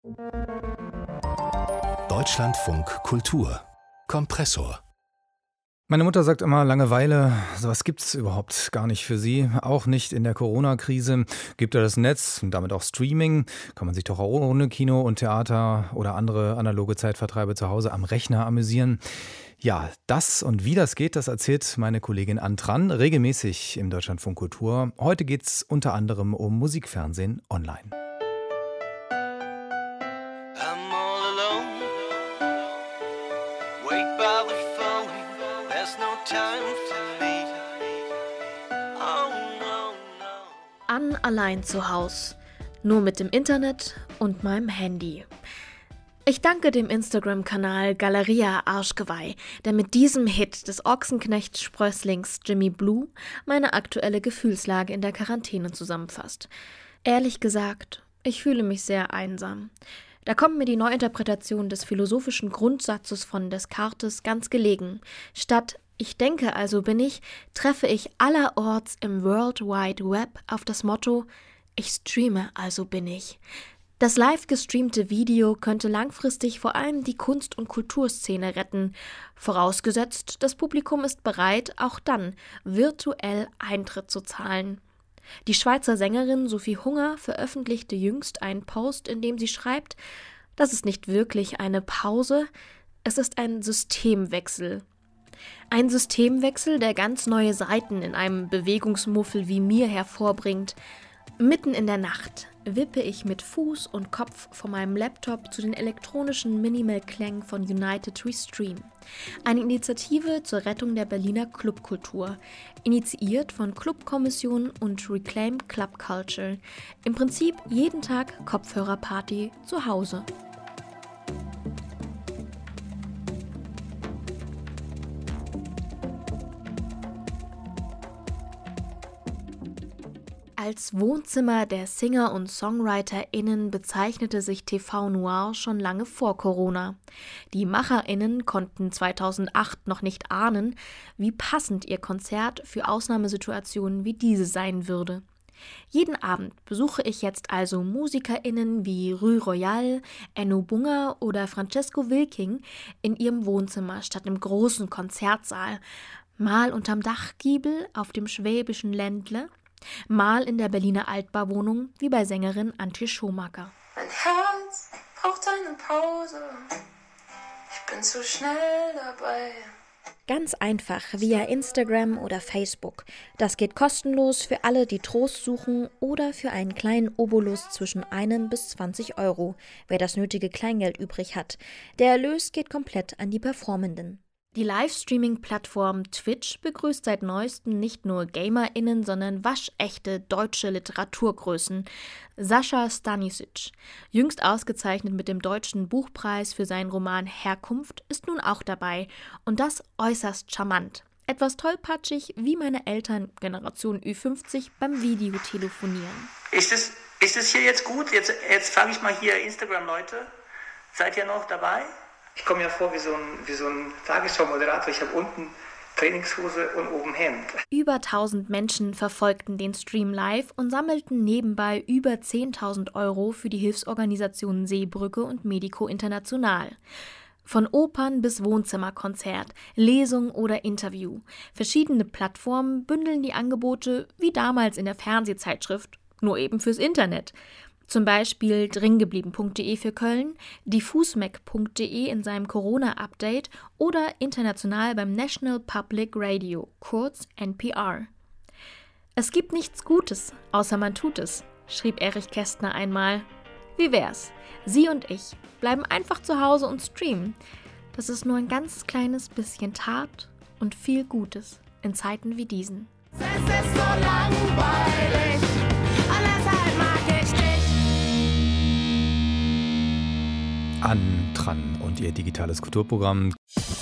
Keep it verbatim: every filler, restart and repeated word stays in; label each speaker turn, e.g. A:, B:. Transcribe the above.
A: Deutschlandfunk Kultur Kompressor.
B: Meine Mutter sagt immer, Langeweile, sowas gibt's überhaupt gar nicht für sie. Auch nicht in der Corona-Krise. Gibt ja das Netz und damit auch Streaming. Kann man sich doch auch ohne Kino und Theater oder andere analoge Zeitvertreibe zu Hause am Rechner amüsieren. Ja, das und wie das geht, das erzählt meine Kollegin Antran regelmäßig im Deutschlandfunk Kultur. Heute geht's unter anderem um Musikfernsehen online.
C: An allein zu Haus, nur mit dem Internet und meinem Handy. Ich danke dem Instagram-Kanal Galeria Arschgeweih, der mit diesem Hit des Ochsenknecht-Sprösslings Jimmy Blue meine aktuelle Gefühlslage in der Quarantäne zusammenfasst. Ehrlich gesagt, ich fühle mich sehr einsam. Da kommt mir die Neuinterpretation des philosophischen Grundsatzes von Descartes ganz gelegen. Statt „Ich denke, also bin ich“, treffe ich allerorts im World Wide Web auf das Motto „Ich streame, also bin ich“. Das live gestreamte Video könnte langfristig vor allem die Kunst- und Kulturszene retten, vorausgesetzt, das Publikum ist bereit, auch dann virtuell Eintritt zu zahlen. Die Schweizer Sängerin Sophie Hunger veröffentlichte jüngst einen Post, in dem sie schreibt, das ist nicht wirklich eine Pause, es ist ein Systemwechsel. Ein Systemwechsel, der ganz neue Seiten in einem Bewegungsmuffel wie mir hervorbringt. Mitten in der Nacht wippe ich mit Fuß und Kopf von meinem Laptop zu den elektronischen Minimal-Klängen von United Restream. Eine Initiative zur Rettung der Berliner Clubkultur, initiiert von Clubkommission und Reclaim Club Culture. Im Prinzip jeden Tag Kopfhörerparty zu Hause. Als Wohnzimmer der Singer- und SongwriterInnen bezeichnete sich T V Noir schon lange vor Corona. Die MacherInnen konnten zweitausendacht noch nicht ahnen, wie passend ihr Konzert für Ausnahmesituationen wie diese sein würde. Jeden Abend besuche ich jetzt also MusikerInnen wie Rue Royale, Enno Bunger oder Francesco Wilking in ihrem Wohnzimmer statt im großen Konzertsaal, mal unterm Dachgiebel auf dem schwäbischen Ländle, mal in der Berliner Altbauwohnung wie bei Sängerin Antje Schomaker.
D: Mein Herz braucht eine Pause, ich bin zu schnell dabei.
C: Ganz einfach via Instagram oder Facebook. Das geht kostenlos für alle, die Trost suchen oder für einen kleinen Obolus zwischen einem bis zwanzig Euro, wer das nötige Kleingeld übrig hat. Der Erlös geht komplett an die Performenden. Die Livestreaming-Plattform Twitch begrüßt seit neuestem nicht nur GamerInnen, sondern waschechte deutsche Literaturgrößen. Sascha Stanisic, jüngst ausgezeichnet mit dem Deutschen Buchpreis für seinen Roman Herkunft, ist nun auch dabei. Und das äußerst charmant. Etwas tollpatschig wie meine Eltern, Generation Ü fünfzig, beim Videotelefonieren.
E: Ist es, ist es hier jetzt gut? Jetzt, jetzt frage ich mal hier Instagram-Leute. Seid ihr noch dabei? Ich komme mir vor wie so ein, wie so ein Tagesschau-Moderator. Ich habe unten Trainingshose und oben Hemd.
C: Über tausend Menschen verfolgten den Stream live und sammelten nebenbei über zehntausend Euro für die Hilfsorganisationen Seebrücke und Medico International. Von Opern bis Wohnzimmerkonzert, Lesung oder Interview. Verschiedene Plattformen bündeln die Angebote wie damals in der Fernsehzeitschrift, nur eben fürs Internet. Zum Beispiel dringeblieben punkt de für Köln, diffusmec punkt de in seinem Corona-Update oder international beim National Public Radio, kurz N P R. Es gibt nichts Gutes, außer man tut es, schrieb Erich Kästner einmal. Wie wär's? Sie und ich bleiben einfach zu Hause und streamen. Das ist nur ein ganz kleines bisschen Tat und viel Gutes in Zeiten wie diesen.
F: Es ist so langweilig, und deshalb mag ich dich.
B: Antran und ihr digitales Kulturprogramm.